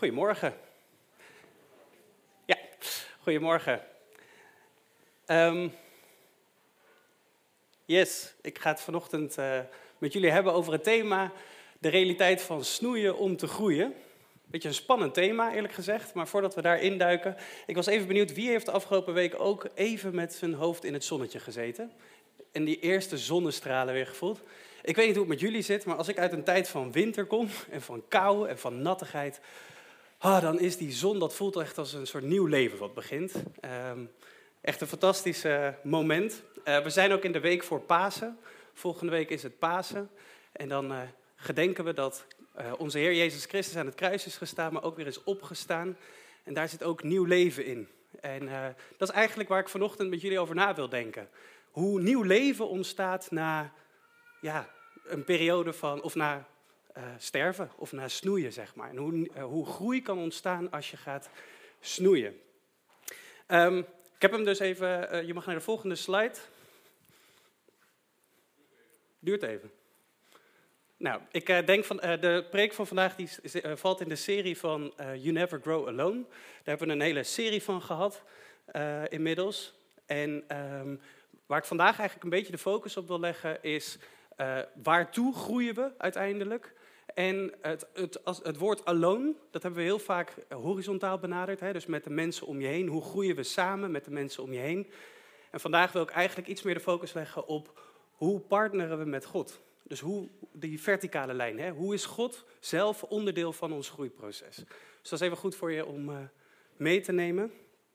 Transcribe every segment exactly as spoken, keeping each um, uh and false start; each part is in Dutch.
Goedemorgen. Ja, goedemorgen. Um, yes, ik ga het vanochtend uh, met jullie hebben over het thema de realiteit van snoeien om te groeien. Beetje een spannend thema, eerlijk gezegd, maar voordat we daar induiken, ik was even benieuwd, wie heeft de afgelopen week ook even met zijn hoofd in het zonnetje gezeten? En die eerste zonnestralen weer gevoeld? Ik weet niet hoe het met jullie zit, maar als ik uit een tijd van winter kom en van kou en van nattigheid, ah, dan is die zon, dat voelt echt als een soort nieuw leven wat begint. Um, echt een fantastisch uh, moment. Uh, we zijn ook in de week voor Pasen. Volgende week is het Pasen. En dan uh, gedenken we dat uh, onze Heer Jezus Christus aan het kruis is gestaan, maar ook weer is opgestaan. En daar zit ook nieuw leven in. En uh, dat is eigenlijk waar ik vanochtend met jullie over na wil denken. Hoe nieuw leven ontstaat na ja, een periode van, of na uh, sterven, of na snoeien, zeg maar. En hoe, uh, hoe groei kan ontstaan als je gaat snoeien. Um, ik heb hem dus even, uh, je mag naar de volgende slide. Duurt even. Nou, ik uh, denk van uh, de preek van vandaag die uh, valt in de serie van uh, You Never Grow Alone. Daar hebben we een hele serie van gehad uh, inmiddels. En um, waar ik vandaag eigenlijk een beetje de focus op wil leggen is uh, waartoe groeien we uiteindelijk. En het, het, als, het woord alone, dat hebben we heel vaak horizontaal benaderd. Hè? Dus met de mensen om je heen. Hoe groeien we samen met de mensen om je heen? En vandaag wil ik eigenlijk iets meer de focus leggen op hoe partneren we met God. Dus hoe, die verticale lijn. Hè? Hoe is God zelf onderdeel van ons groeiproces? Dus dat is even goed voor je om uh, mee te nemen.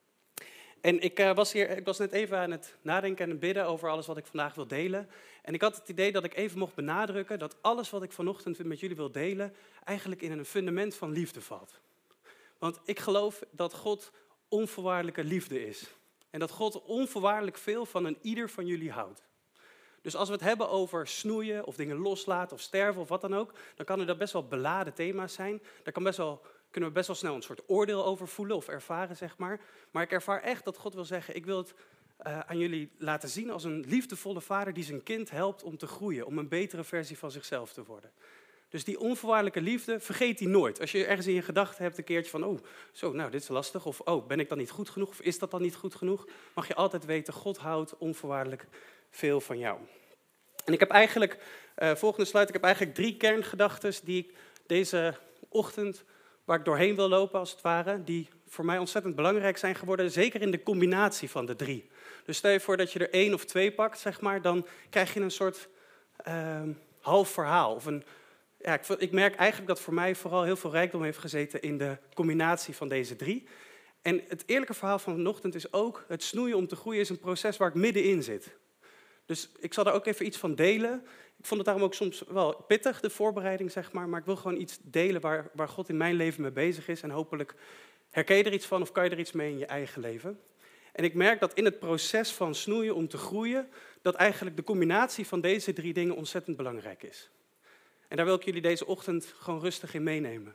En ik, uh, was hier, ik was net even aan het nadenken en het bidden over alles wat ik vandaag wil delen. En ik had het idee dat ik even mocht benadrukken dat alles wat ik vanochtend met jullie wil delen eigenlijk in een fundament van liefde valt. Want ik geloof dat God onvoorwaardelijke liefde is. En dat God onvoorwaardelijk veel van een ieder van jullie houdt. Dus als we het hebben over snoeien of dingen loslaten of sterven of wat dan ook, dan kan er dat best wel beladen thema's zijn. Daar kan best wel... kunnen we best wel snel een soort oordeel over voelen of ervaren, zeg maar. Maar ik ervaar echt dat God wil zeggen, ik wil het uh, aan jullie laten zien als een liefdevolle vader die zijn kind helpt om te groeien, om een betere versie van zichzelf te worden. Dus die onvoorwaardelijke liefde, vergeet die nooit. Als je ergens in je gedachten hebt een keertje van, oh, zo, nou, dit is lastig. Of, oh, ben ik dan niet goed genoeg? Of is dat dan niet goed genoeg? Mag je altijd weten, God houdt onvoorwaardelijk veel van jou. En ik heb eigenlijk, uh, volgende slide, ik heb eigenlijk drie kerngedachten die ik deze ochtend, waar ik doorheen wil lopen als het ware, die voor mij ontzettend belangrijk zijn geworden, zeker in de combinatie van de drie. Dus stel je voor dat je er één of twee pakt, zeg maar, dan krijg je een soort uh, half verhaal. Of een, ja, ik, ik merk eigenlijk dat voor mij vooral heel veel rijkdom heeft gezeten in de combinatie van deze drie. En het eerlijke verhaal van vanochtend is ook, het snoeien om te groeien is een proces waar ik middenin zit. Dus ik zal daar ook even iets van delen. Ik vond het daarom ook soms wel pittig, de voorbereiding, zeg maar. Maar ik wil gewoon iets delen waar, waar God in mijn leven mee bezig is. En hopelijk herken je er iets van of kan je er iets mee in je eigen leven. En ik merk dat in het proces van snoeien om te groeien, dat eigenlijk de combinatie van deze drie dingen ontzettend belangrijk is. En daar wil ik jullie deze ochtend gewoon rustig in meenemen.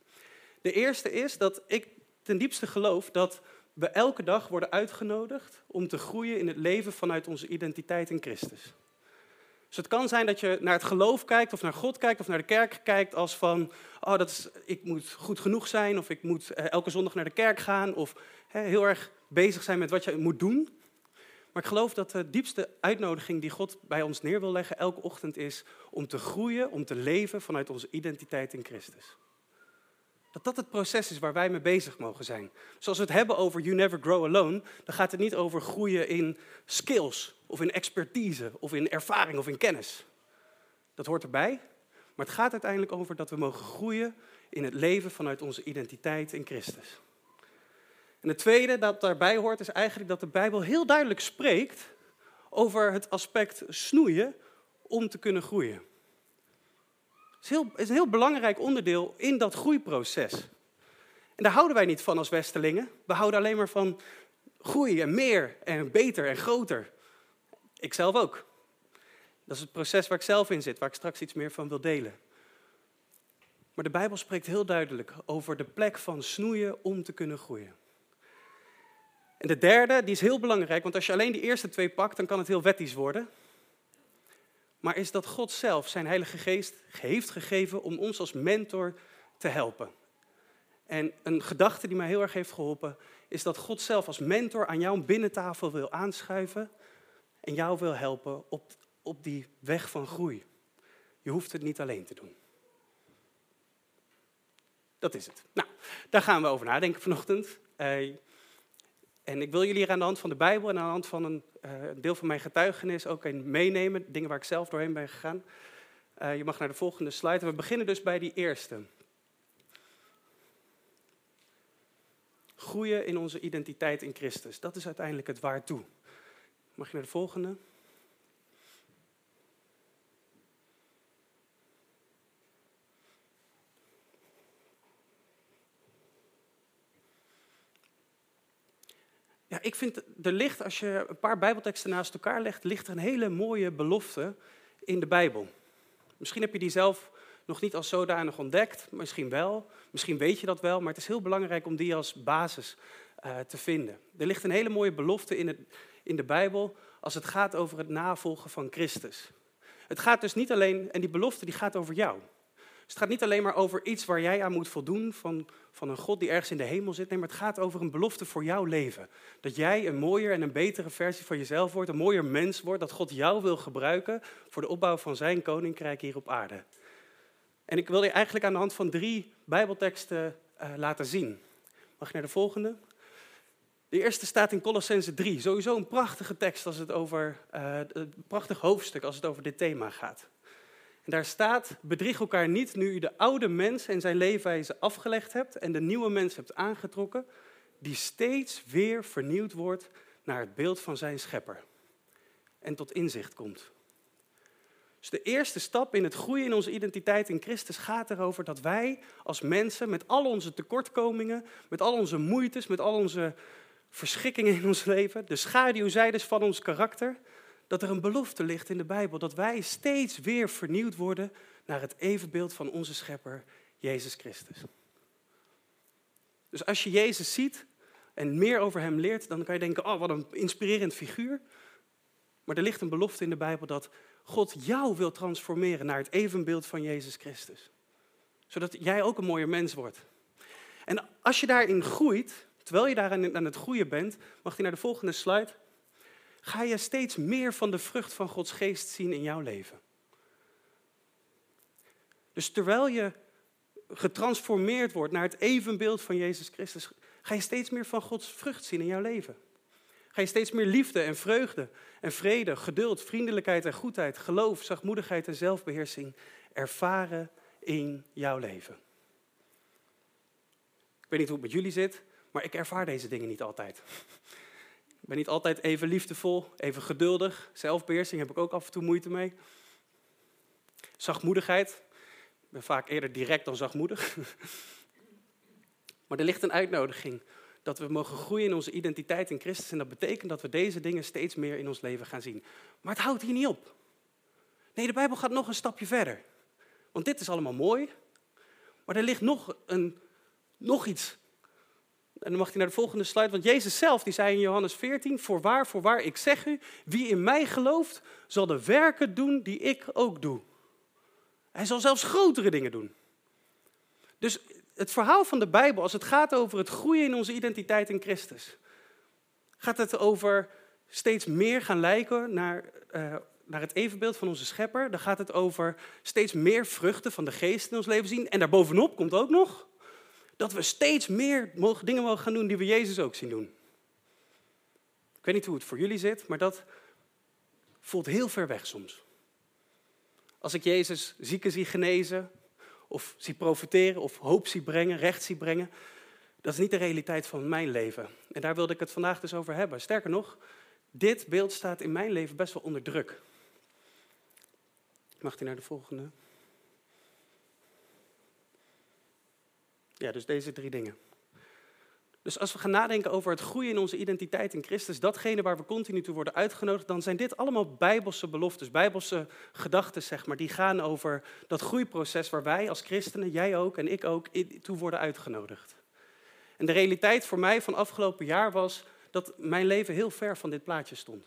De eerste is dat ik ten diepste geloof dat we elke dag worden uitgenodigd om te groeien in het leven vanuit onze identiteit in Christus. Dus het kan zijn dat je naar het geloof kijkt of naar God kijkt of naar de kerk kijkt als van, oh, dat is, ik moet goed genoeg zijn of ik moet uh, elke zondag naar de kerk gaan of hè, heel erg bezig zijn met wat je moet doen. Maar ik geloof dat de diepste uitnodiging die God bij ons neer wil leggen elke ochtend is om te groeien, om te leven vanuit onze identiteit in Christus. Dat dat het proces is waar wij mee bezig mogen zijn. Dus als we het hebben over You Never Grow Alone, dan gaat het niet over groeien in skills, of in expertise, of in ervaring, of in kennis. Dat hoort erbij, maar het gaat uiteindelijk over dat we mogen groeien in het leven vanuit onze identiteit in Christus. En het tweede dat daarbij hoort is eigenlijk dat de Bijbel heel duidelijk spreekt over het aspect snoeien om te kunnen groeien. Het is, heel, is een heel belangrijk onderdeel in dat groeiproces. En daar houden wij niet van als Westelingen. We houden alleen maar van groei en meer en beter en groter. Ik zelf ook. Dat is het proces waar ik zelf in zit, waar ik straks iets meer van wil delen. Maar de Bijbel spreekt heel duidelijk over de plek van snoeien om te kunnen groeien. En de derde, die is heel belangrijk, want als je alleen die eerste twee pakt, dan kan het heel wettisch worden. Maar is dat God zelf zijn Heilige Geest heeft gegeven om ons als mentor te helpen. En een gedachte die mij heel erg heeft geholpen, is dat God zelf als mentor aan jouw binnentafel wil aanschuiven en jou wil helpen op, op die weg van groei. Je hoeft het niet alleen te doen. Dat is het. Nou, daar gaan we over nadenken vanochtend. Uh, en ik wil jullie hier aan de hand van de Bijbel en aan de hand van een uh, deel van mijn getuigenis ook in meenemen. Dingen waar ik zelf doorheen ben gegaan. Uh, je mag naar de volgende slide. We beginnen dus bij die eerste. Groeien in onze identiteit in Christus. Dat is uiteindelijk het waartoe. Mag je naar de volgende? Ja, ik vind, er ligt, als je een paar Bijbelteksten naast elkaar legt, ligt er een hele mooie belofte in de Bijbel. Misschien heb je die zelf nog niet als zodanig ontdekt, misschien wel. Misschien weet je dat wel, maar het is heel belangrijk om die als basis uh, te vinden. Er ligt een hele mooie belofte in, het, in de Bijbel als het gaat over het navolgen van Christus. Het gaat dus niet alleen, en die belofte die gaat over jou. Dus het gaat niet alleen maar over iets waar jij aan moet voldoen van, van een God die ergens in de hemel zit. Nee, maar het gaat over een belofte voor jouw leven. Dat jij een mooier en een betere versie van jezelf wordt, een mooier mens wordt. Dat God jou wil gebruiken voor de opbouw van zijn koninkrijk hier op aarde. En ik wil je eigenlijk aan de hand van drie Bijbelteksten uh, laten zien. Mag ik naar de volgende? De eerste staat in Colossenzen drie. Sowieso een prachtige tekst als het over, uh, een prachtig hoofdstuk als het over dit thema gaat. En daar staat, bedrieg elkaar niet nu u de oude mens en zijn leefwijze afgelegd hebt en de nieuwe mens hebt aangetrokken, die steeds weer vernieuwd wordt naar het beeld van zijn schepper en tot inzicht komt. Dus de eerste stap in het groeien in onze identiteit in Christus gaat erover dat wij als mensen met al onze tekortkomingen, met al onze moeites, met al onze verschikkingen in ons leven, de schaduwzijdes van ons karakter, dat er een belofte ligt in de Bijbel, dat wij steeds weer vernieuwd worden naar het evenbeeld van onze schepper, Jezus Christus. Dus als je Jezus ziet en meer over hem leert, dan kan je denken, oh wat een inspirerend figuur. Maar er ligt een belofte in de Bijbel dat God jou wil transformeren naar het evenbeeld van Jezus Christus. Zodat jij ook een mooier mens wordt. En als je daarin groeit, terwijl je daar aan het groeien bent, mag je naar de volgende slide, ga je steeds meer van de vrucht van Gods geest zien in jouw leven. Dus terwijl je getransformeerd wordt naar het evenbeeld van Jezus Christus, ga je steeds meer van Gods vrucht zien in jouw leven. Ga je steeds meer liefde en vreugde en vrede, geduld, vriendelijkheid en goedheid, geloof, zachtmoedigheid en zelfbeheersing ervaren in jouw leven. Ik weet niet hoe het met jullie zit, maar ik ervaar deze dingen niet altijd. Ik ben niet altijd even liefdevol, even geduldig. Zelfbeheersing heb ik ook af en toe moeite mee. Zachtmoedigheid. Ik ben vaak eerder direct dan zachtmoedig. Maar er ligt een uitnodiging dat we mogen groeien in onze identiteit in Christus. En dat betekent dat we deze dingen steeds meer in ons leven gaan zien. Maar het houdt hier niet op. Nee, de Bijbel gaat nog een stapje verder. Want dit is allemaal mooi. Maar er ligt nog, een, nog iets. En dan mag je naar de volgende slide. Want Jezus zelf die zei in Johannes veertien. Voorwaar, voorwaar, ik zeg u. Wie in mij gelooft, zal de werken doen die ik ook doe. Hij zal zelfs grotere dingen doen. Dus het verhaal van de Bijbel, als het gaat over het groeien in onze identiteit in Christus, gaat het over steeds meer gaan lijken naar, uh, naar het evenbeeld van onze schepper. Dan gaat het over steeds meer vruchten van de geest in ons leven zien. En daarbovenop komt ook nog dat we steeds meer mogen, dingen mogen gaan doen die we Jezus ook zien doen. Ik weet niet hoe het voor jullie zit, maar dat voelt heel ver weg soms. Als ik Jezus zieken zie genezen, of zie profiteren, of hoop zie brengen, recht zie brengen, dat is niet de realiteit van mijn leven. En daar wilde ik het vandaag dus over hebben. Sterker nog, dit beeld staat in mijn leven best wel onder druk. Mag die naar de volgende? Ja, dus deze drie dingen. Dus als we gaan nadenken over het groeien in onze identiteit in Christus, datgene waar we continu toe worden uitgenodigd, dan zijn dit allemaal bijbelse beloftes, bijbelse gedachten, zeg maar, die gaan over dat groeiproces waar wij als christenen, jij ook en ik ook, toe worden uitgenodigd. En de realiteit voor mij van afgelopen jaar was dat mijn leven heel ver van dit plaatje stond.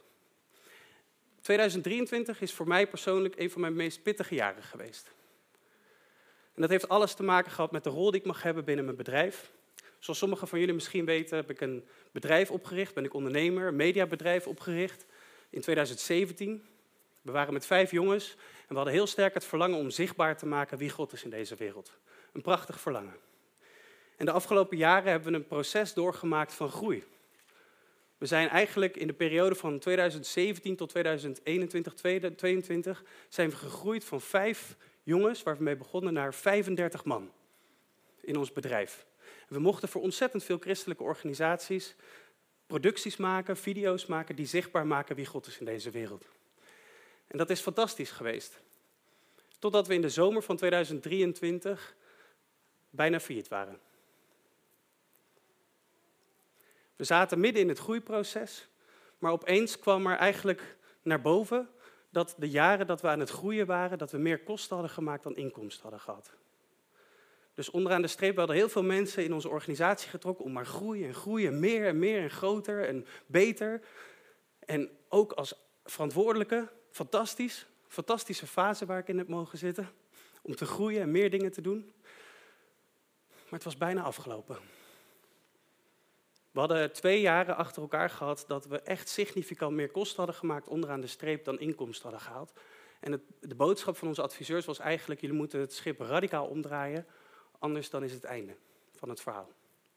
tweeduizend drieëntwintig is voor mij persoonlijk een van mijn meest pittige jaren geweest. En dat heeft alles te maken gehad met de rol die ik mag hebben binnen mijn bedrijf. Zoals sommigen van jullie misschien weten, heb ik een bedrijf opgericht, ben ik ondernemer, een mediabedrijf opgericht in tweeduizend zeventien. We waren met vijf jongens en we hadden heel sterk het verlangen om zichtbaar te maken wie God is in deze wereld. Een prachtig verlangen. En de afgelopen jaren hebben we een proces doorgemaakt van groei. We zijn eigenlijk in de periode van tweeduizend zeventien tot tweeduizend eenentwintig, tweeëntwintig zijn we gegroeid van vijf jongens, waar we mee begonnen, naar vijfendertig man in ons bedrijf. We mochten voor ontzettend veel christelijke organisaties producties maken, video's maken die zichtbaar maken wie God is in deze wereld. En dat is fantastisch geweest. Totdat we in de zomer van tweeduizend drieëntwintig bijna failliet waren. We zaten midden in het groeiproces, maar opeens kwam er eigenlijk naar boven dat de jaren dat we aan het groeien waren, dat we meer kosten hadden gemaakt dan inkomsten hadden gehad. Dus onderaan de streep, we hadden heel veel mensen in onze organisatie getrokken om maar groeien en groeien, meer en meer en groter en beter. En ook als verantwoordelijke, fantastisch, fantastische fase waar ik in heb mogen zitten, om te groeien en meer dingen te doen. Maar het was bijna afgelopen. We hadden twee jaren achter elkaar gehad dat we echt significant meer kosten hadden gemaakt onderaan de streep dan inkomsten hadden gehaald. En het, de boodschap van onze adviseurs was eigenlijk, jullie moeten het schip radicaal omdraaien, anders dan is het einde van het verhaal.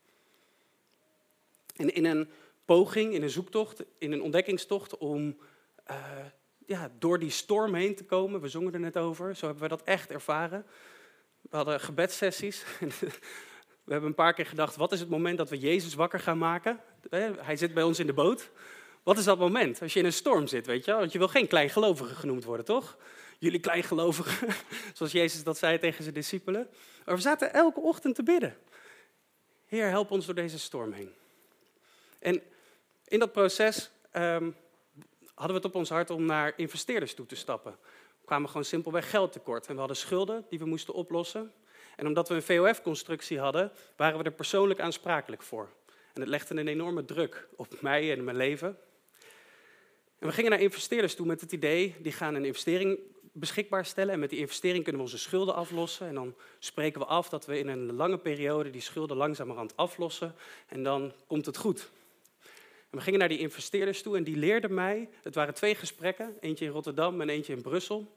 En in een poging, in een zoektocht, in een ontdekkingstocht om uh, ja, door die storm heen te komen, we zongen er net over, zo hebben we dat echt ervaren. We hadden gebedssessies. We hebben een paar keer gedacht, wat is het moment dat we Jezus wakker gaan maken? Hij zit bij ons in de boot. Wat is dat moment? Als je in een storm zit, weet je wel? Want je wil geen kleingelovige genoemd worden, toch? Jullie kleingelovigen, zoals Jezus dat zei tegen zijn discipelen. Maar we zaten elke ochtend te bidden. Heer, help ons door deze storm heen. En in dat proces um, hadden we het op ons hart om naar investeerders toe te stappen. We kwamen gewoon simpelweg geld tekort en we hadden schulden die we moesten oplossen. En omdat we een V O F-constructie hadden, waren we er persoonlijk aansprakelijk voor. En het legde een enorme druk op mij en mijn leven. En we gingen naar investeerders toe met het idee, die gaan een investering beschikbaar stellen. En met die investering kunnen we onze schulden aflossen. En dan spreken we af dat we in een lange periode die schulden langzamerhand aflossen. En dan komt het goed. En we gingen naar die investeerders toe en die leerden mij, het waren twee gesprekken, eentje in Rotterdam en eentje in Brussel.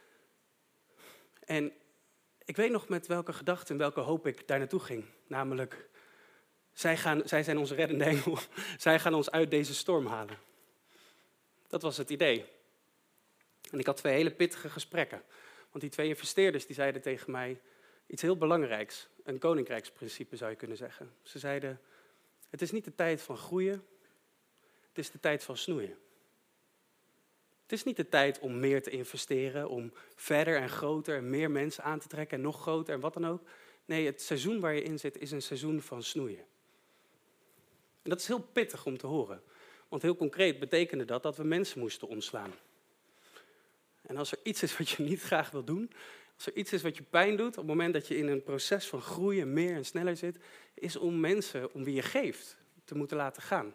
En ik weet nog met welke gedachte en welke hoop ik daar naartoe ging. Namelijk, zij, gaan, zij zijn onze reddende engel. Zij gaan ons uit deze storm halen. Dat was het idee. En ik had twee hele pittige gesprekken. Want die twee investeerders die zeiden tegen mij iets heel belangrijks. Een koninkrijksprincipe zou je kunnen zeggen. Ze zeiden, het is niet de tijd van groeien, het is de tijd van snoeien. Het is niet de tijd om meer te investeren, om verder en groter en meer mensen aan te trekken en nog groter en wat dan ook. Nee, het seizoen waar je in zit is een seizoen van snoeien. En dat is heel pittig om te horen. Want heel concreet betekende dat dat we mensen moesten ontslaan. En als er iets is wat je niet graag wil doen, als er iets is wat je pijn doet, op het moment dat je in een proces van groeien meer en sneller zit, is om mensen, om wie je geeft, te moeten laten gaan.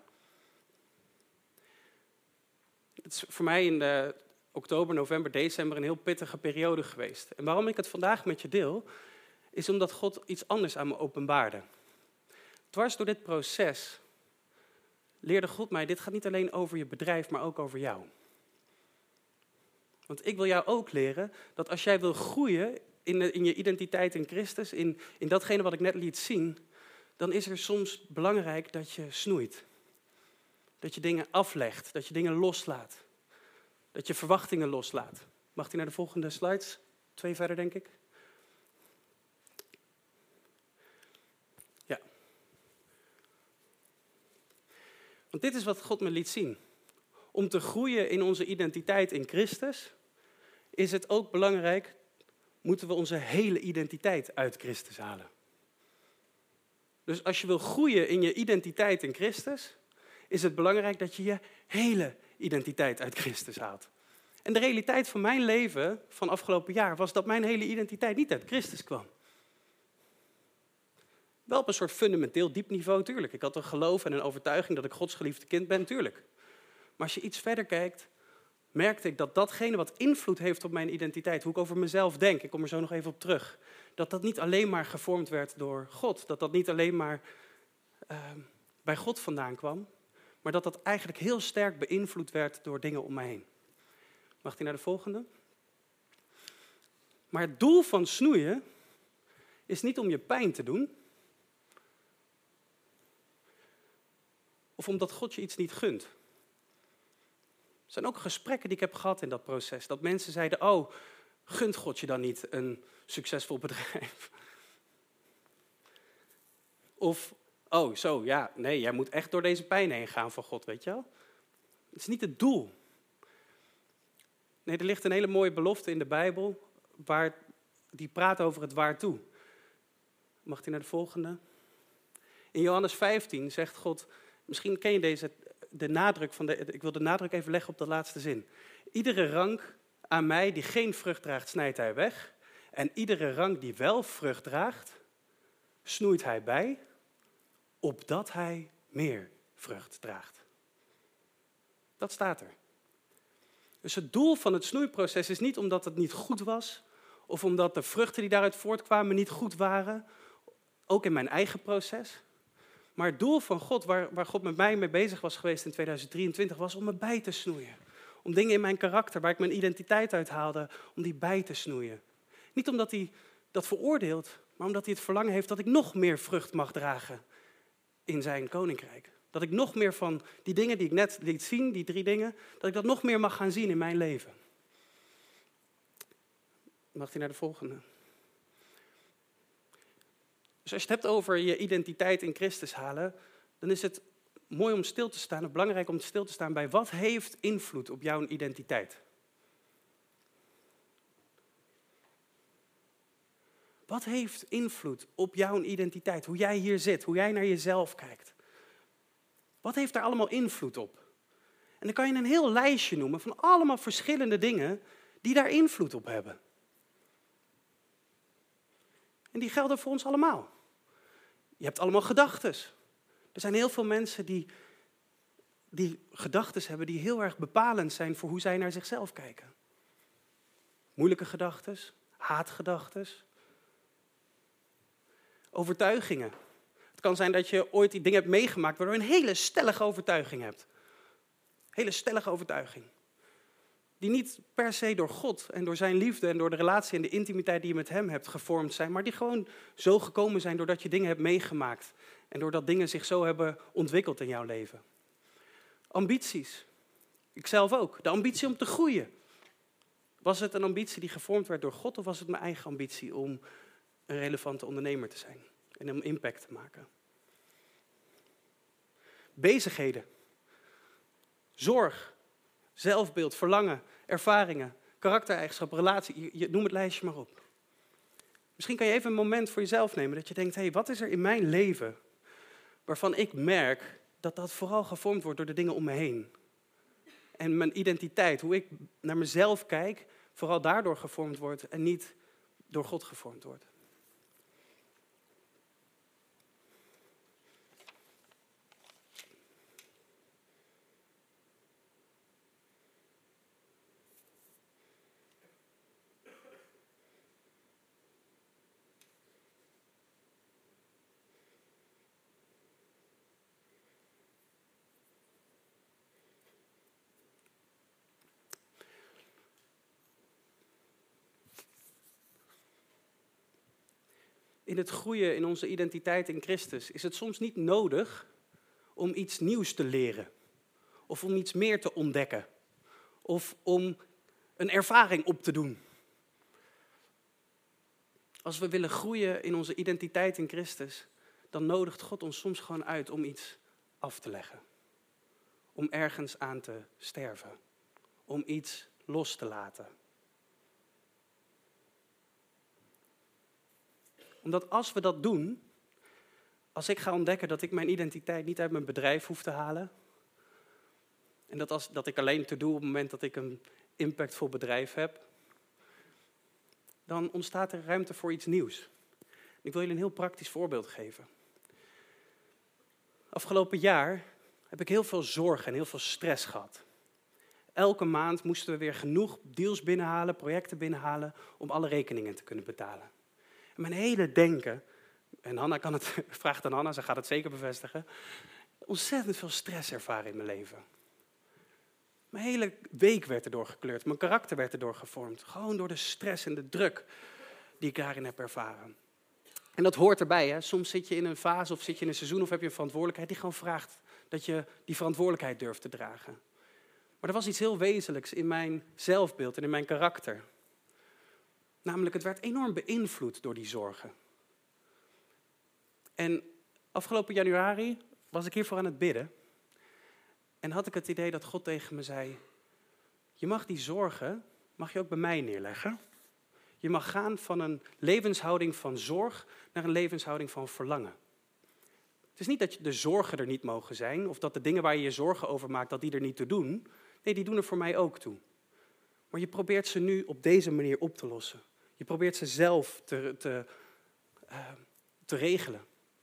Het is voor mij in de oktober, november, december een heel pittige periode geweest. En waarom ik het vandaag met je deel, is omdat God iets anders aan me openbaarde. Dwars door dit proces leerde God mij, dit gaat niet alleen over je bedrijf, maar ook over jou. Want ik wil jou ook leren dat als jij wil groeien in, de, in je identiteit in Christus, in, in datgene wat ik net liet zien, dan is er soms belangrijk dat je snoeit. Dat je dingen aflegt, dat je dingen loslaat. Dat je verwachtingen loslaat. Mag die naar de volgende slides? Twee verder, denk ik. Ja. Want dit is wat God me liet zien. Om te groeien in onze identiteit in Christus, is het ook belangrijk, moeten we onze hele identiteit uit Christus halen. Dus als je wil groeien in je identiteit in Christus, is het belangrijk dat je je hele identiteit uit Christus haalt. En de realiteit van mijn leven van afgelopen jaar was dat mijn hele identiteit niet uit Christus kwam. Wel op een soort fundamenteel diep niveau, tuurlijk. Ik had een geloof en een overtuiging dat ik Gods geliefde kind ben, tuurlijk. Maar als je iets verder kijkt, merkte ik dat datgene wat invloed heeft op mijn identiteit, hoe ik over mezelf denk, ik kom er zo nog even op terug, dat dat niet alleen maar gevormd werd door God. Dat dat niet alleen maar uh, bij God vandaan kwam. Maar dat dat eigenlijk heel sterk beïnvloed werd door dingen om mij heen. Mag hij naar de volgende? Maar het doel van snoeien is niet om je pijn te doen. Of omdat God je iets niet gunt. Er zijn ook gesprekken die ik heb gehad in dat proces. Dat mensen zeiden, oh, gunt God je dan niet een succesvol bedrijf? Of, oh, zo, ja, nee, jij moet echt door deze pijn heen gaan van God, weet je wel? Het is niet het doel. Nee, er ligt een hele mooie belofte in de Bijbel, waar, die praat over het waartoe. Mag die naar de volgende? In Johannes vijftien zegt God, misschien ken je deze, de nadruk van de, ik wil de nadruk even leggen op de laatste zin. Iedere rank aan mij die geen vrucht draagt, snijdt hij weg. En iedere rank die wel vrucht draagt, snoeit hij bij, opdat hij meer vrucht draagt. Dat staat er. Dus het doel van het snoeiproces is niet omdat het niet goed was, of omdat de vruchten die daaruit voortkwamen niet goed waren, ook in mijn eigen proces. Maar het doel van God, waar, waar God met mij mee bezig was geweest in tweeduizend drieëntwintig, was om me bij te snoeien. Om dingen in mijn karakter, waar ik mijn identiteit uit haalde, om die bij te snoeien. Niet omdat hij dat veroordeelt, maar omdat hij het verlangen heeft dat ik nog meer vrucht mag dragen in zijn koninkrijk. Dat ik nog meer van die dingen die ik net liet zien, die drie dingen, dat ik dat nog meer mag gaan zien in mijn leven. Mag hij naar de volgende? Dus als je het hebt over je identiteit in Christus halen, dan is het mooi om stil te staan, of belangrijk om stil te staan bij wat heeft invloed op jouw identiteit. Wat heeft invloed op jouw identiteit? Hoe jij hier zit, hoe jij naar jezelf kijkt. Wat heeft daar allemaal invloed op? En dan kan je een heel lijstje noemen van allemaal verschillende dingen die daar invloed op hebben. En die gelden voor ons allemaal. Je hebt allemaal gedachtes. Er zijn heel veel mensen die, die gedachtes hebben die heel erg bepalend zijn voor hoe zij naar zichzelf kijken. Moeilijke gedachtes, haatgedachtes. Overtuigingen. Het kan zijn dat je ooit die dingen hebt meegemaakt waardoor je een hele stellige overtuiging hebt. Hele stellige overtuiging. Die niet per se door God en door zijn liefde en door de relatie en de intimiteit die je met hem hebt gevormd zijn, maar die gewoon zo gekomen zijn doordat je dingen hebt meegemaakt. En doordat dingen zich zo hebben ontwikkeld in jouw leven. Ambities. Ikzelf ook. De ambitie om te groeien. Was het een ambitie die gevormd werd door God of was het mijn eigen ambitie om een relevante ondernemer te zijn en om impact te maken? Bezigheden. Zorg. Zelfbeeld, verlangen, ervaringen, karaktereigenschappen, relatie, je, je, noem het lijstje maar op. Misschien kan je even een moment voor jezelf nemen dat je denkt, hé, hey, wat is er in mijn leven waarvan ik merk dat dat vooral gevormd wordt door de dingen om me heen. En mijn identiteit, hoe ik naar mezelf kijk, vooral daardoor gevormd wordt en niet door God gevormd wordt. In het groeien in onze identiteit in Christus is het soms niet nodig om iets nieuws te leren. Of om iets meer te ontdekken. Of om een ervaring op te doen. Als we willen groeien in onze identiteit in Christus, dan nodigt God ons soms gewoon uit om iets af te leggen. Om ergens aan te sterven. Om iets los te laten. Omdat als we dat doen, als ik ga ontdekken dat ik mijn identiteit niet uit mijn bedrijf hoef te halen, en dat, als, dat ik alleen te doen op het moment dat ik een impactvol bedrijf heb, dan ontstaat er ruimte voor iets nieuws. Ik wil jullie een heel praktisch voorbeeld geven. Afgelopen jaar heb ik heel veel zorg en heel veel stress gehad. Elke maand moesten we weer genoeg deals binnenhalen, projecten binnenhalen, om alle rekeningen te kunnen betalen. En mijn hele denken, en Hanna kan het, vraagt aan Hanna, ze gaat het zeker bevestigen, ontzettend veel stress ervaren in mijn leven. Mijn hele week werd erdoor gekleurd, mijn karakter werd erdoor gevormd. Gewoon door de stress en de druk die ik daarin heb ervaren. En dat hoort erbij, hè. Soms zit je in een fase of zit je in een seizoen of heb je een verantwoordelijkheid die gewoon vraagt dat je die verantwoordelijkheid durft te dragen. Maar er was iets heel wezenlijks in mijn zelfbeeld en in mijn karakter. Namelijk, het werd enorm beïnvloed door die zorgen. En afgelopen januari was ik hiervoor aan het bidden. En had ik het idee dat God tegen me zei, je mag die zorgen, mag je ook bij mij neerleggen. Je mag gaan van een levenshouding van zorg naar een levenshouding van verlangen. Het is niet dat de zorgen er niet mogen zijn, of dat de dingen waar je je zorgen over maakt, dat die er niet toe doen. Nee, die doen er voor mij ook toe. Maar je probeert ze nu op deze manier op te lossen. Je probeert ze zelf te, te, uh, te regelen.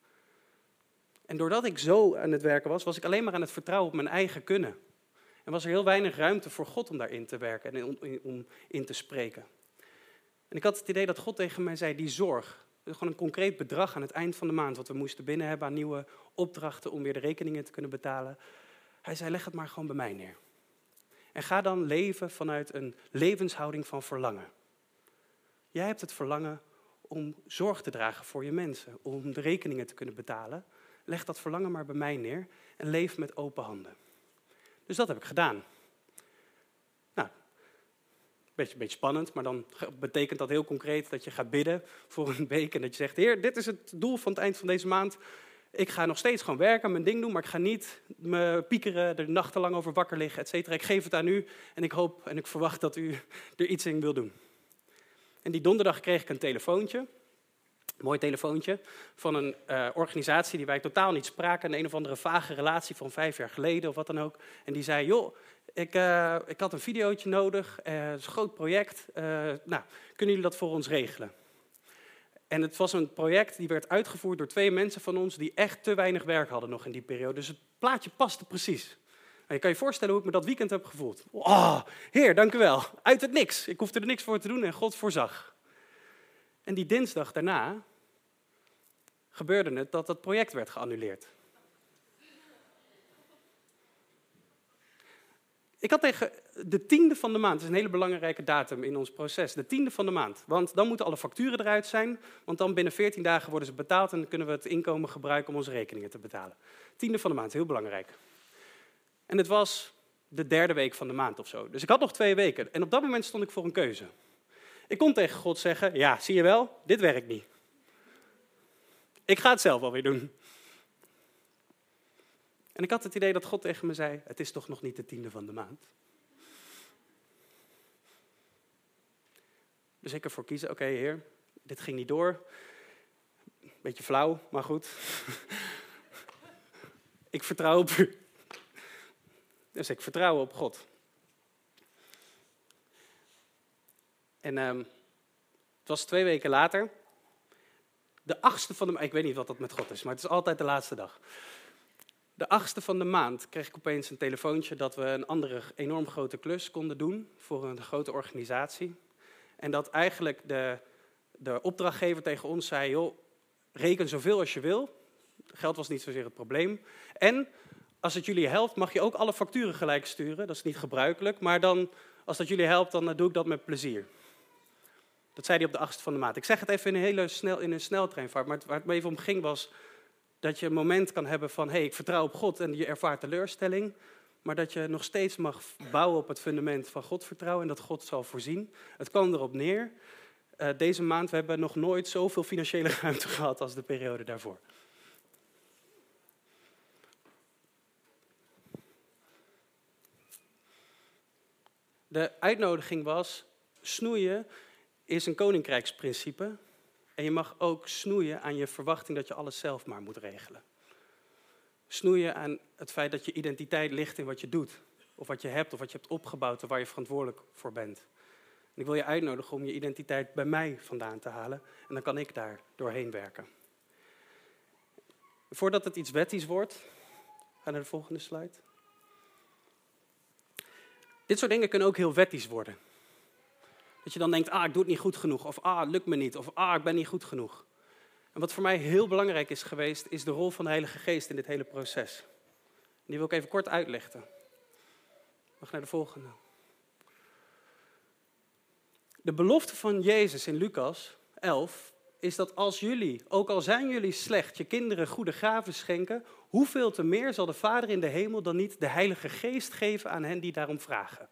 En doordat ik zo aan het werken was, was ik alleen maar aan het vertrouwen op mijn eigen kunnen. En was er heel weinig ruimte voor God om daarin te werken en om, om in te spreken. En ik had het idee dat God tegen mij zei, die zorg, gewoon een concreet bedrag aan het eind van de maand, wat we moesten binnen hebben aan nieuwe opdrachten om weer de rekeningen te kunnen betalen. Hij zei, leg het maar gewoon bij mij neer. En ga dan leven vanuit een levenshouding van verlangen. Jij hebt het verlangen om zorg te dragen voor je mensen, om de rekeningen te kunnen betalen. Leg dat verlangen maar bij mij neer en leef met open handen. Dus dat heb ik gedaan. Nou, een beetje, beetje spannend, maar dan betekent dat heel concreet dat je gaat bidden voor een week en dat je zegt, Heer, dit is het doel van het eind van deze maand. Ik ga nog steeds gewoon werken, mijn ding doen, maar ik ga niet me piekeren, er nachtenlang over wakker liggen, et cetera. Ik geef het aan u en ik hoop en ik verwacht dat u er iets in wil doen. En die donderdag kreeg ik een telefoontje, een mooi telefoontje, van een uh, organisatie die wij totaal niet spraken, een een of andere vage relatie van vijf jaar geleden of wat dan ook. En die zei, joh, ik, uh, ik had een videootje nodig, uh, het is een groot project, uh, nou, kunnen jullie dat voor ons regelen? En het was een project die werd uitgevoerd door twee mensen van ons die echt te weinig werk hadden nog in die periode. Dus het plaatje paste precies. En je kan je voorstellen hoe ik me dat weekend heb gevoeld. Oh, Heer, dank u wel. Uit het niks. Ik hoefde er niks voor te doen en God voorzag. En die dinsdag daarna gebeurde het dat dat project werd geannuleerd. Ik had tegen de tiende van de maand, dat is een hele belangrijke datum in ons proces, de tiende van de maand. Want dan moeten alle facturen eruit zijn, want dan binnen veertien dagen worden ze betaald en dan kunnen we het inkomen gebruiken om onze rekeningen te betalen. Tiende van de maand, heel belangrijk. En het was de derde week van de maand of zo. Dus ik had nog twee weken en op dat moment stond ik voor een keuze. Ik kon tegen God zeggen, ja, zie je wel, dit werkt niet. Ik ga het zelf wel weer doen. En ik had het idee dat God tegen me zei, het is toch nog niet de tiende van de maand. Dus ik ervoor kiezen, oké, okay, Heer, dit ging niet door. Beetje flauw, maar goed. Ik vertrouw op u. Dus ik vertrouw op God. En um, het was twee weken later. De achtste van de maand, ik weet niet wat dat met God is, maar het is altijd de laatste dag. De achtste van de maand kreeg ik opeens een telefoontje dat we een andere enorm grote klus konden doen voor een grote organisatie. En dat eigenlijk de, de opdrachtgever tegen ons zei, joh, reken zoveel als je wil. Geld was niet zozeer het probleem. En als het jullie helpt, mag je ook alle facturen gelijk sturen. Dat is niet gebruikelijk, maar dan, als dat jullie helpt, dan doe ik dat met plezier. Dat zei hij op de achtste van de maand. Ik zeg het even in een hele snel, in een sneltreinvaart, maar waar het me even om ging was dat je een moment kan hebben van, hé, hey, ik vertrouw op God en je ervaart teleurstelling, maar dat je nog steeds mag bouwen op het fundament van God vertrouwen en dat God zal voorzien. Het kwam erop neer, uh, deze maand, we hebben nog nooit zoveel financiële ruimte gehad als de periode daarvoor. De uitnodiging was, snoeien is een koninkrijksprincipe. En je mag ook snoeien aan je verwachting dat je alles zelf maar moet regelen. Snoeien aan het feit dat je identiteit ligt in wat je doet. Of wat je hebt, of wat je hebt opgebouwd, of waar je verantwoordelijk voor bent. En ik wil je uitnodigen om je identiteit bij mij vandaan te halen. En dan kan ik daar doorheen werken. Voordat het iets wettisch wordt, ga naar de volgende slide. Dit soort dingen kunnen ook heel wettisch worden. Dat je dan denkt, ah, ik doe het niet goed genoeg. Of ah, het lukt me niet. Of ah, ik ben niet goed genoeg. En wat voor mij heel belangrijk is geweest, is de rol van de Heilige Geest in dit hele proces. En die wil ik even kort uitlichten. Mag naar de volgende. De belofte van Jezus in Lucas elf is dat als jullie, ook al zijn jullie slecht, je kinderen goede gaven schenken, hoeveel te meer zal de Vader in de hemel dan niet de Heilige Geest geven aan hen die daarom vragen.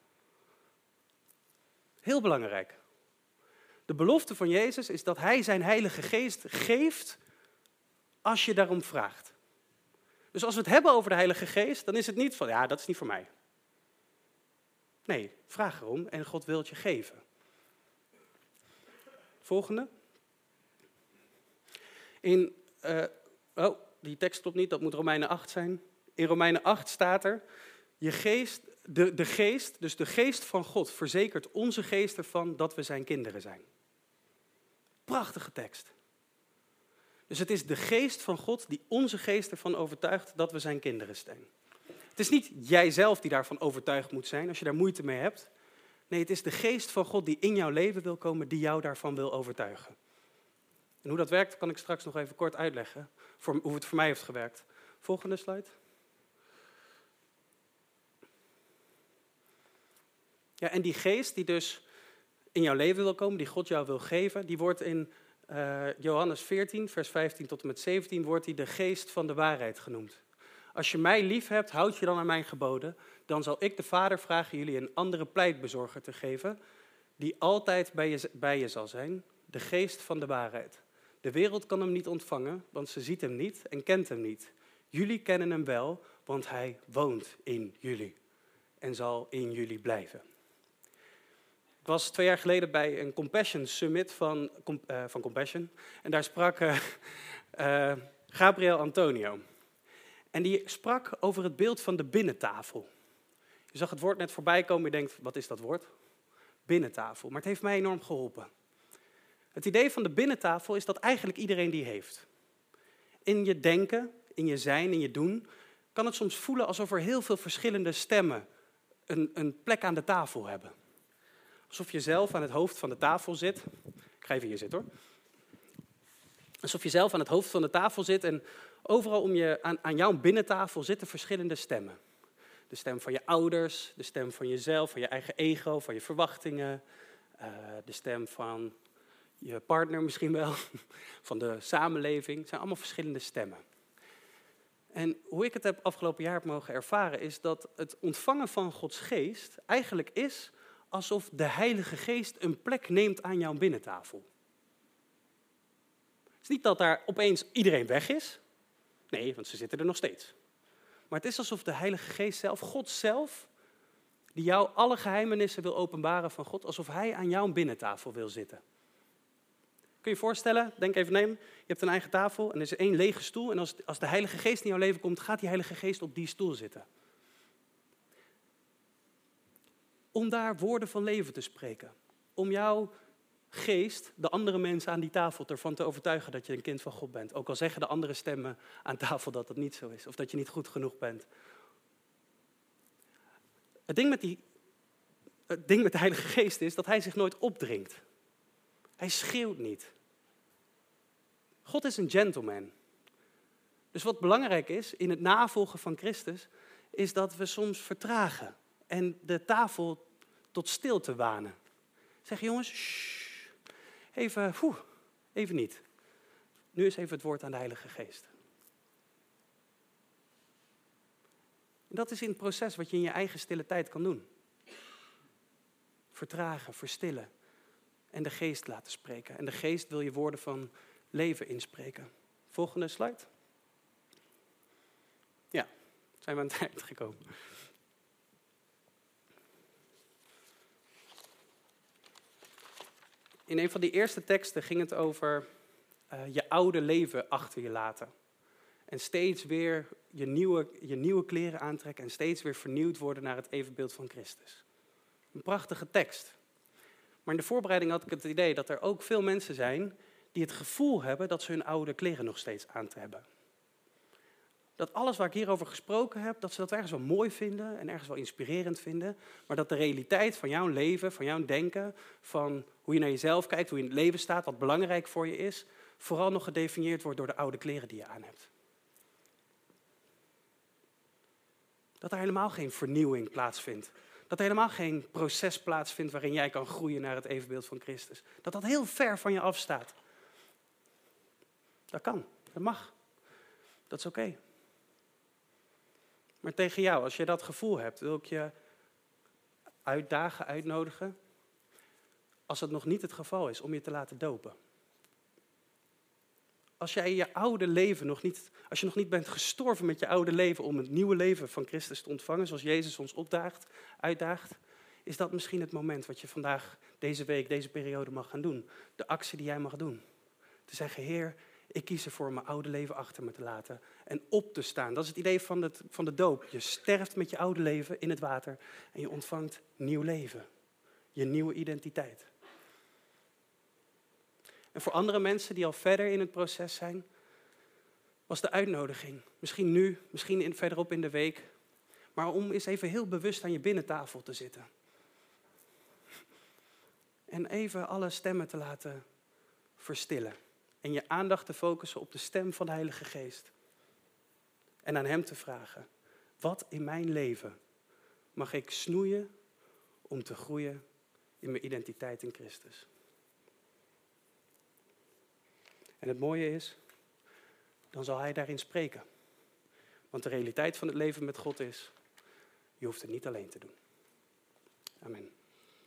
Heel belangrijk. De belofte van Jezus is dat hij zijn Heilige Geest geeft als je daarom vraagt. Dus als we het hebben over de Heilige Geest, dan is het niet van, ja, dat is niet voor mij. Nee, vraag erom en God wil het je geven. Volgende. In, uh, oh, die tekst klopt niet, dat moet Romeinen acht zijn. In Romeinen acht staat er, je geest, de, de geest, dus de geest van God verzekert onze geest ervan dat we zijn kinderen zijn. Prachtige tekst. Dus het is de geest van God die onze geest ervan overtuigt dat we zijn kinderen zijn. Het is niet jijzelf die daarvan overtuigd moet zijn als je daar moeite mee hebt. Nee, het is de geest van God die in jouw leven wil komen, die jou daarvan wil overtuigen. En hoe dat werkt, kan ik straks nog even kort uitleggen, voor hoe het voor mij heeft gewerkt. Volgende slide. Ja, en die geest die dus in jouw leven wil komen, die God jou wil geven, die wordt in uh, Johannes veertien, vers vijftien tot en met zeventien, wordt die de geest van de waarheid genoemd. Als je mij lief hebt, houd je dan aan mijn geboden, dan zal ik de Vader vragen jullie een andere pleitbezorger te geven, die altijd bij je, bij je zal zijn, de geest van de waarheid. De wereld kan hem niet ontvangen, want ze ziet hem niet en kent hem niet. Jullie kennen hem wel, want hij woont in jullie en zal in jullie blijven. Ik was twee jaar geleden bij een Compassion Summit van, uh, van Compassion. En daar sprak uh, uh, Gabriel Antonio. En die sprak over het beeld van de binnentafel. Je zag het woord net voorbij komen en je denkt, wat is dat woord? Binnentafel. Maar het heeft mij enorm geholpen. Het idee van de binnentafel is dat eigenlijk iedereen die heeft. In je denken, in je zijn, in je doen, kan het soms voelen alsof er heel veel verschillende stemmen een, een plek aan de tafel hebben. Alsof je zelf aan het hoofd van de tafel zit. Ik ga even hier zitten hoor. Alsof je zelf aan het hoofd van de tafel zit en overal om je, aan, aan jouw binnentafel zitten verschillende stemmen. De stem van je ouders, de stem van jezelf, van je eigen ego, van je verwachtingen. Uh, de stem van je partner misschien wel, van de samenleving. Het zijn allemaal verschillende stemmen. En hoe ik het heb afgelopen jaar heb mogen ervaren is dat het ontvangen van Gods geest eigenlijk is alsof de Heilige Geest een plek neemt aan jouw binnentafel. Het is niet dat daar opeens iedereen weg is. Nee, want ze zitten er nog steeds. Maar het is alsof de Heilige Geest zelf, God zelf, die jou alle geheimenissen wil openbaren van God, alsof hij aan jouw binnentafel wil zitten. Kun je je voorstellen, denk even neem, je hebt een eigen tafel en er is één lege stoel. En als, als de Heilige Geest in jouw leven komt, gaat die Heilige Geest op die stoel zitten. Om daar woorden van leven te spreken. Om jouw geest, de andere mensen aan die tafel, ervan te overtuigen dat je een kind van God bent. Ook al zeggen de andere stemmen aan tafel dat dat niet zo is. Of dat je niet goed genoeg bent. Het ding met, die, het ding met de Heilige Geest is dat hij zich nooit opdringt. Hij schreeuwt niet. God is een gentleman. Dus wat belangrijk is in het navolgen van Christus, is dat we soms vertragen en de tafel tot stilte wanen. Zeg jongens, shh, even, woe, even niet. Nu is even het woord aan de Heilige Geest. En dat is in het proces wat je in je eigen stille tijd kan doen. Vertragen, verstillen en de Geest laten spreken. En de Geest wil je woorden van leven inspreken. Volgende slide. Ja, zijn we aan het eind gekomen. In een van die eerste teksten ging het over uh, je oude leven achter je laten. En steeds weer je nieuwe, je nieuwe kleren aantrekken en steeds weer vernieuwd worden naar het evenbeeld van Christus. Een prachtige tekst. Maar in de voorbereiding had ik het idee dat er ook veel mensen zijn die het gevoel hebben dat ze hun oude kleren nog steeds aan hebben. dat alles waar ik hierover gesproken heb, dat ze dat ergens wel mooi vinden en ergens wel inspirerend vinden. Maar dat de realiteit van jouw leven, van jouw denken, van hoe je naar jezelf kijkt, hoe je in het leven staat, wat belangrijk voor je is, vooral nog gedefinieerd wordt door de oude kleren die je aan hebt. Dat er helemaal geen vernieuwing plaatsvindt. Dat er helemaal geen proces plaatsvindt waarin jij kan groeien naar het evenbeeld van Christus. Dat dat heel ver van je afstaat. Dat kan, dat mag. Dat is oké. Maar tegen jou, als je dat gevoel hebt, wil ik je uitdagen, uitnodigen, als het nog niet het geval is, om je te laten dopen. Als jij je oude leven nog niet, als je nog niet bent gestorven met je oude leven om het nieuwe leven van Christus te ontvangen, zoals Jezus ons opdaagt, uitdaagt, is dat misschien het moment wat je vandaag, deze week, deze periode mag gaan doen. De actie die jij mag doen. Te zeggen, Heer, ik kies ervoor om mijn oude leven achter me te laten en op te staan. Dat is het idee van, het, van de doop. Je sterft met je oude leven in het water en je ontvangt nieuw leven. Je nieuwe identiteit. En voor andere mensen die al verder in het proces zijn, was de uitnodiging. Misschien nu, misschien in, verderop in de week. Maar om eens even heel bewust aan je binnentafel te zitten. En even alle stemmen te laten verstillen. En je aandacht te focussen op de stem van de Heilige Geest. En aan hem te vragen, wat in mijn leven mag ik snoeien om te groeien in mijn identiteit in Christus? En het mooie is, dan zal hij daarin spreken. Want de realiteit van het leven met God is, je hoeft het niet alleen te doen. Amen.